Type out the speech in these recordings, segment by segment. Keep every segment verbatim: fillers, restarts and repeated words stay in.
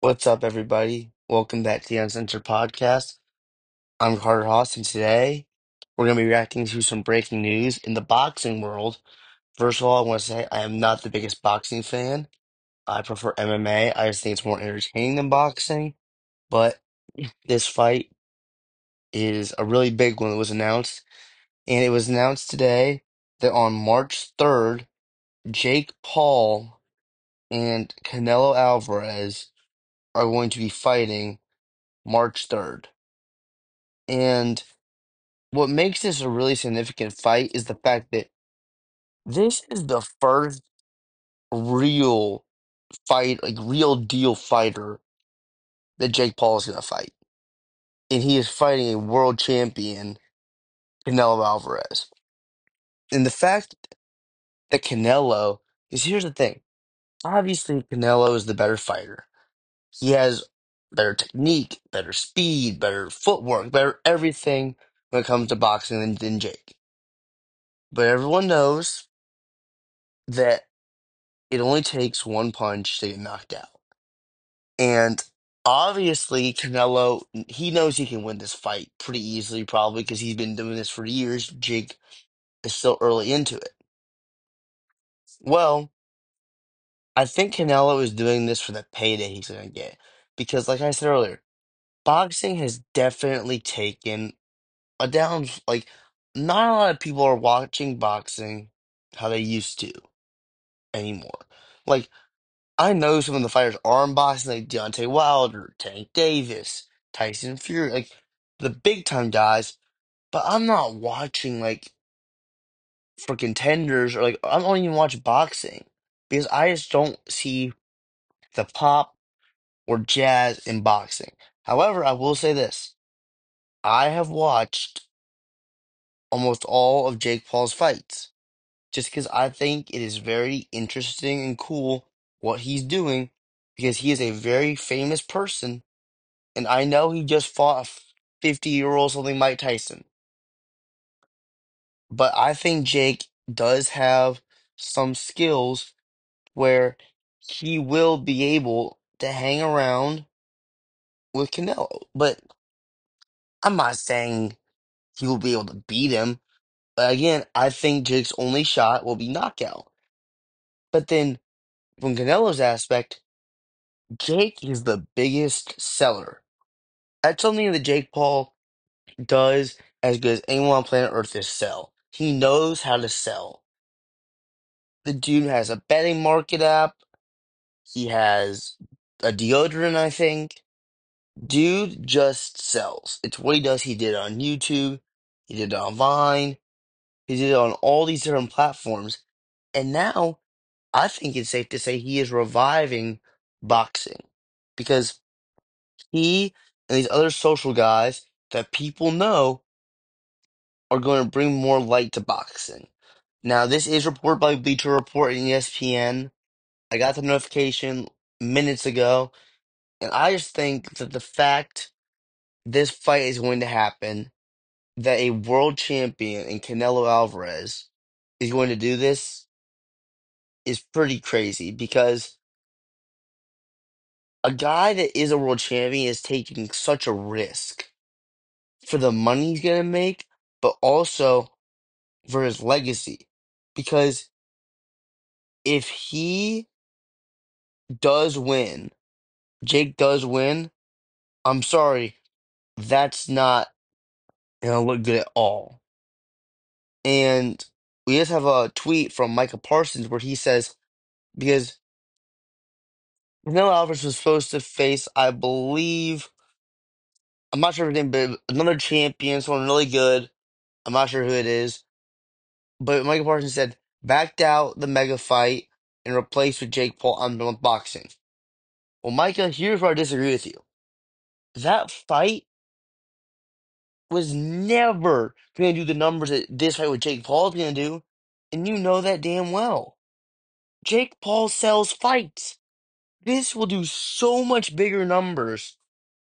What's up, everybody? Welcome back to the Uncensored Podcast. I'm Carter Haas, and today we're going to be reacting to some breaking news in the boxing world. First of all, I want to say I am not the biggest boxing fan. I prefer M M A. I just think it's more entertaining than boxing. But this fight is a really big one that was announced, and it was announced today that on March third, Jake Paul and Canelo Alvarez are going to be fighting March third. And what makes this a really significant fight is the fact that this is the first real fight, like real deal fighter that Jake Paul is going to fight. And he is fighting a world champion, Canelo Alvarez. And the fact that Canelo, is here's the thing. Obviously, Canelo is the better fighter. He has better technique, better speed, better footwork, better everything when it comes to boxing than, than Jake. But everyone knows that it only takes one punch to get knocked out. And obviously, Canelo, he knows he can win this fight pretty easily, probably because he's been doing this for years. Jake is still early into it. Well, I think Canelo is doing this for the payday he's going to get. Because, like I said earlier, boxing has definitely taken a down. Like, not a lot of people are watching boxing how they used to anymore. Like, I know some of the fighters are in boxing, like Deontay Wilder, Tank Davis, Tyson Fury, like the big time guys, but I'm not watching like for contenders or like I don't even watch boxing because I just don't see the pop or jazz in boxing. However, I will say this. I have watched almost all of Jake Paul's fights just because I think it is very interesting and cool what he's doing because he is a very famous person. And I know he just fought a fifty-year-old something Mike Tyson. But I think Jake does have some skills where he will be able to hang around with Canelo. But I'm not saying he will be able to beat him. But again, I think Jake's only shot will be knockout. But then from Canelo's aspect, Jake is the biggest seller. That's something that Jake Paul does as good as anyone on planet Earth is sell. He knows how to sell. The dude has a betting market app. He has a deodorant, I think. Dude just sells. It's what he does. He did it on YouTube. He did it on Vine. He did it on all these different platforms. And now I think it's safe to say he is reviving boxing because he and these other social guys that people know are going to bring more light to boxing. Now, this is reported by Bleacher Report and E S P N. I got the notification minutes ago, and I just think that the fact this fight is going to happen, that a world champion in Canelo Alvarez is going to do this, is pretty crazy because a guy that is a world champion is taking such a risk for the money he's going to make, but also for his legacy. Because if he does win, Jake does win, I'm sorry, that's not gonna look good at all. And we just have a tweet from Micah Parsons where he says, because Canelo Alvarez was supposed to face, I believe, I'm not sure his name, but another champion, someone really good. I'm not sure who it is. But Micah Parsons said, backed out the mega fight and replaced with Jake Paul. I'm done with boxing. Well, Micah, here's where I disagree with you. That fight was never going to do the numbers that this fight with Jake Paul is going to do. And you know that damn well. Jake Paul sells fights. This will do so much bigger numbers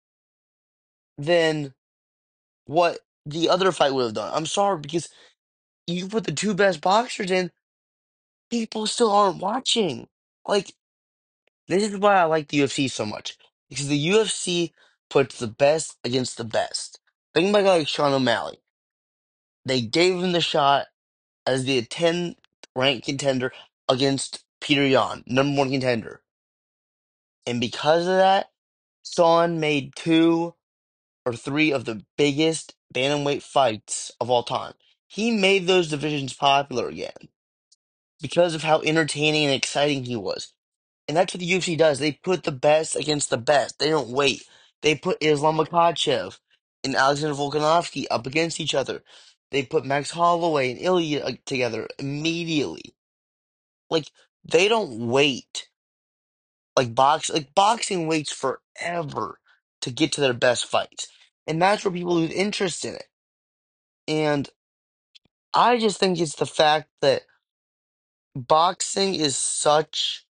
than what the other fight would have done. I'm sorry, because you put the two best boxers in, people still aren't watching. Like, this is why I like the U F C so much. because the U F C puts the best against the best. Think about a guy like Sean O'Malley. They gave him the shot as the tenth ranked contender against Peter Yan, number one contender. And because of that, Sean made two or three of the biggest bantamweight fights of all time. He made those divisions popular again because of how entertaining and exciting he was. And that's what the U F C does. They put the best against the best. They don't wait. They put Islam Makhachev and Alexander Volkanovski up against each other. They put Max Holloway and Ilya uh, together immediately. Like, they don't wait. Like box like boxing waits forever to get to their best fights. And that's where people lose interest in it. And I just think it's the fact that boxing is such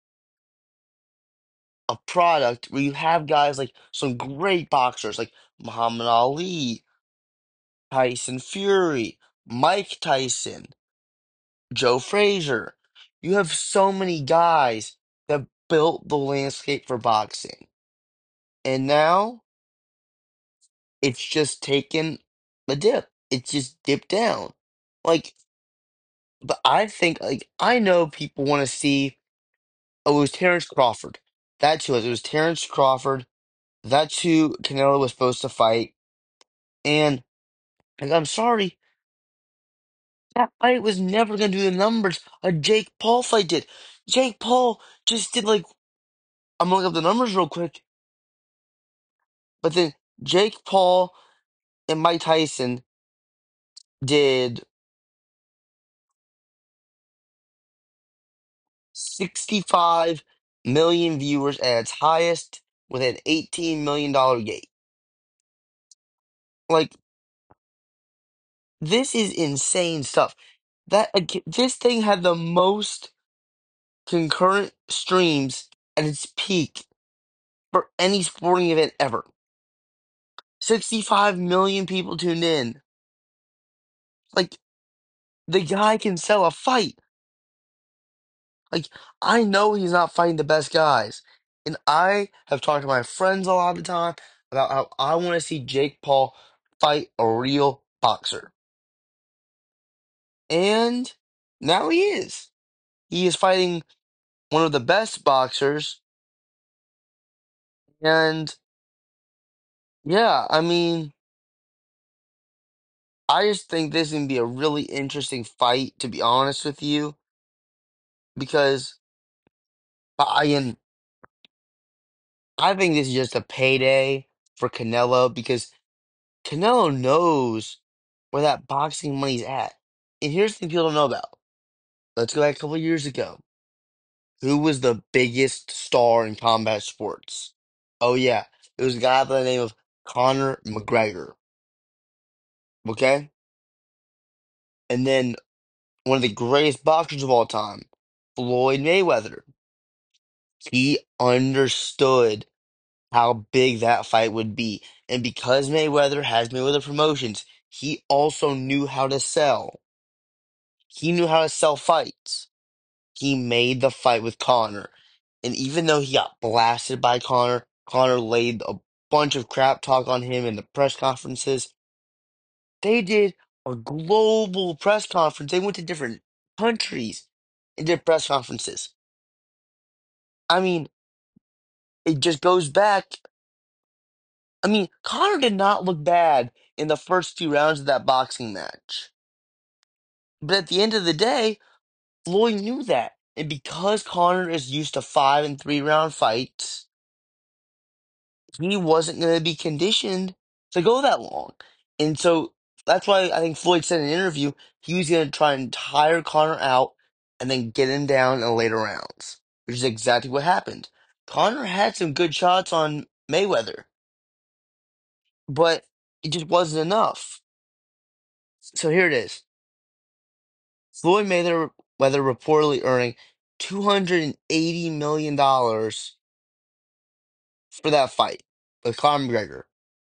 a product where you have guys like some great boxers like Muhammad Ali, Tyson Fury, Mike Tyson, Joe Frazier. You have so many guys that built the landscape for boxing. And now it's just taken a dip. It's just dipped down. Like, but I think, like, I know people want to see, oh, it was Terrence Crawford. That's who it was. It was Terrence Crawford. That's who Canelo was supposed to fight. And, like, I'm sorry, that fight was never going to do the numbers a Jake Paul fight did. Jake Paul just did, like, I'm going to look up the numbers real quick. But then Jake Paul and Mike Tyson did sixty-five million viewers at its highest with an eighteen million dollars gate. Like, this is insane stuff. That ag- this thing had the most concurrent streams at its peak for any sporting event ever. sixty-five million people tuned in. Like, the guy can sell a fight. Like, I know he's not fighting the best guys. And I have talked to my friends a lot of the time about how I want to see Jake Paul fight a real boxer. And now he is. He is fighting one of the best boxers. And yeah, I mean, I just think this is going to be a really interesting fight, to be honest with you, because I am, I think this is just a payday for Canelo because Canelo knows where that boxing money's at. And here's the thing people don't know about. Let's go back a couple of years ago. Who was the biggest star in combat sports? Oh yeah, it was a guy by the name of Conor McGregor. Okay? And then one of the greatest boxers of all time, Floyd Mayweather. He understood how big that fight would be. And because Mayweather has Mayweather Promotions, he also knew how to sell. He knew how to sell fights. He made the fight with Conor. And even though he got blasted by Conor, Conor laid a bunch of crap talk on him in the press conferences. They did a global press conference. They went to different countries and did press conferences. I mean, it just goes back. I mean, Conor did not look bad in the first few rounds of that boxing match. But at the end of the day, Floyd knew that. And because Conor is used to five and three round fights, he wasn't going to be conditioned to go that long. And so that's why I think Floyd said in an interview he was going to try and tire Conor out and then get him down in the later rounds, which is exactly what happened. Conor had some good shots on Mayweather, but it just wasn't enough. So here it is. Floyd Mayweather reportedly earning two hundred eighty million dollars for that fight with Conor McGregor.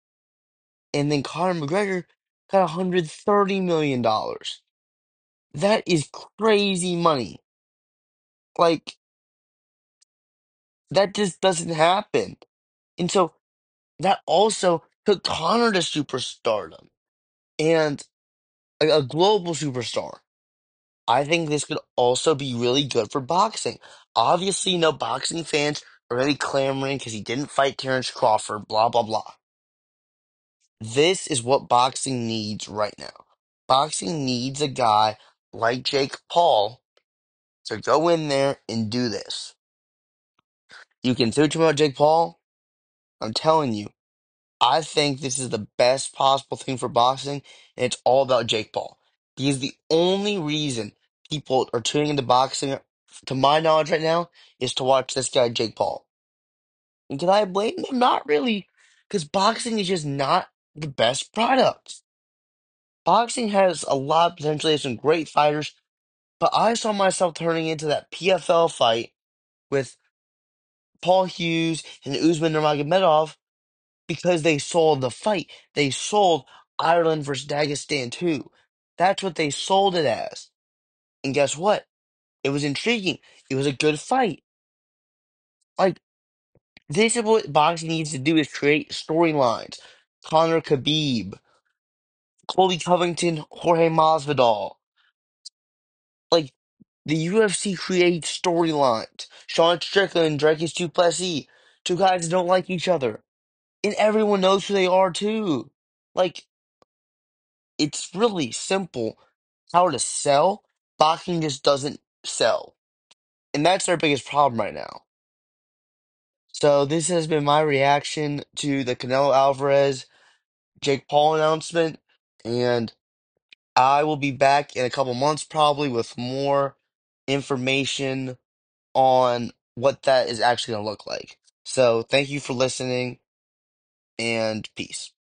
And then Conor McGregor got one hundred thirty million dollars. That is crazy money. Like, that just doesn't happen. And so that also took Conor to superstardom and a, a global superstar. I think this could also be really good for boxing. Obviously, no boxing fans are really clamoring because he didn't fight Terrence Crawford, blah, blah, blah. This is what boxing needs right now. Boxing needs a guy like Jake Paul to go in there and do this. You can say what you want about Jake Paul. I'm telling you, I think this is the best possible thing for boxing, and it's all about Jake Paul. Because the only reason people are tuning into boxing, to my knowledge right now, is to watch this guy, Jake Paul. And can I blame them? Not really, because boxing is just not the best product. Boxing has a lot of potential, has some great fighters, but I saw myself turning into that P F L fight with Paul Hughes and Usman Nurmagomedov because they sold the fight. They sold Ireland versus Dagestan too. That's what they sold it as. And guess what? It was intriguing. It was a good fight. Like, this is what boxing needs to do is create storylines. Conor Khabib, Colby Covington, Jorge Masvidal. Like, the U F C creates storylines. Sean Strickland, Dricus Du Plessis, two guys that don't like each other. And everyone knows who they are too. Like, it's really simple how to sell. Boxing just doesn't sell. And that's their biggest problem right now. So this has been my reaction to the Canelo Alvarez Jake Paul announcement. And I will be back in a couple months probably with more information on what that is actually going to look like. So thank you for listening and peace.